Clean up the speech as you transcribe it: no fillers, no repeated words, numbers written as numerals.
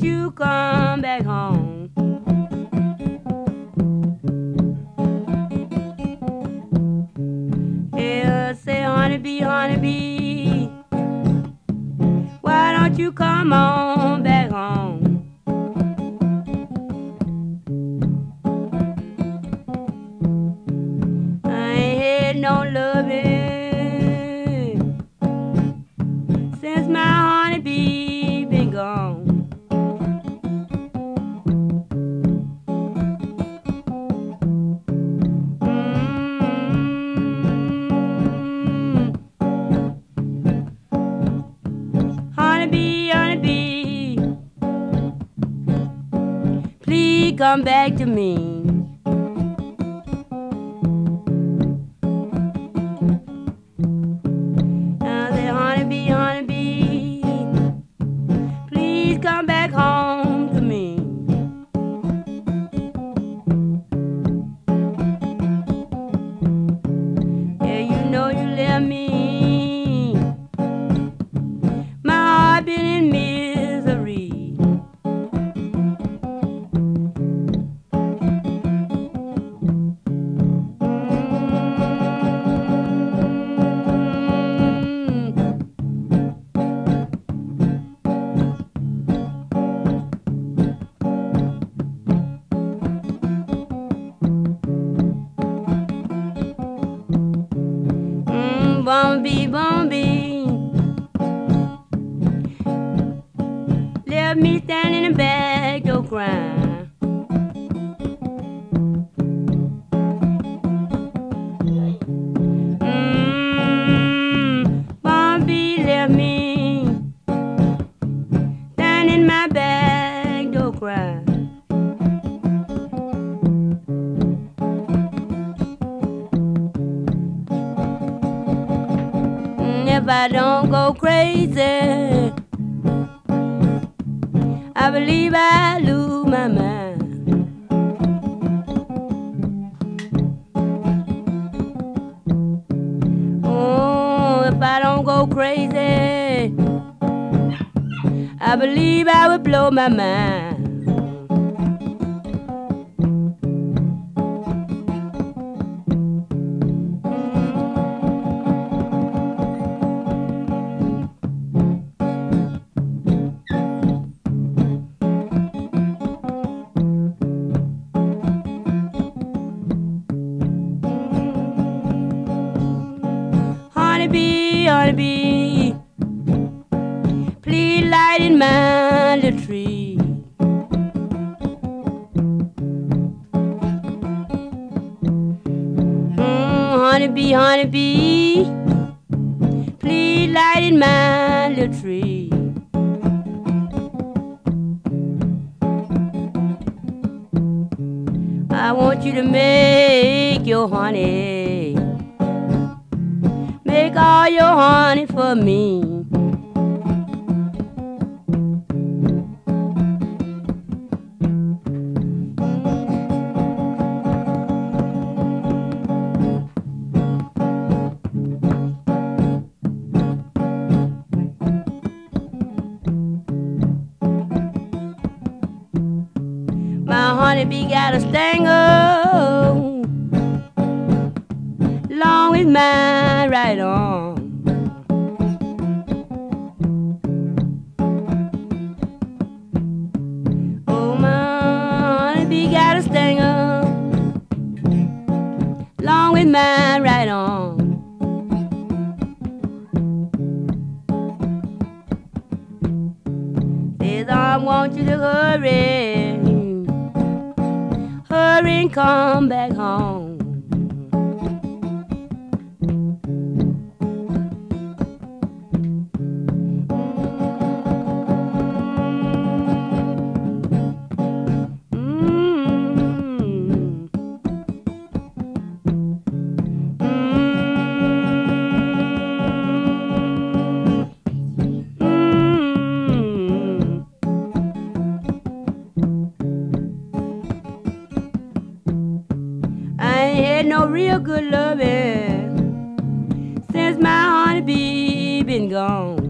won't you come back home? Yeah, say honeybee, why don't you come on back home? I ain't had no loving since my honeybee been gone. Honeybee, please come back to me. I said, honeybee, please come back home to me. Yeah, you know you left me. My heart been in misery. Bumblebee, left me standing in the back door crying. Bumblebee left me standing in my back door crying. If I don't go crazy, I believe I lose my mind. Oh, if I don't go crazy, I believe I would blow my mind. Honeybee, please light in my little tree. Honeybee, please light in my little tree. I want you to make your honey, make all your honey for me. My honeybee got a stinger long with my right arm. Oh, my honeybee got a stinger long with my right arm. Says I want you to hurry, hurry and come back home. No real good loving since my honeybee been gone.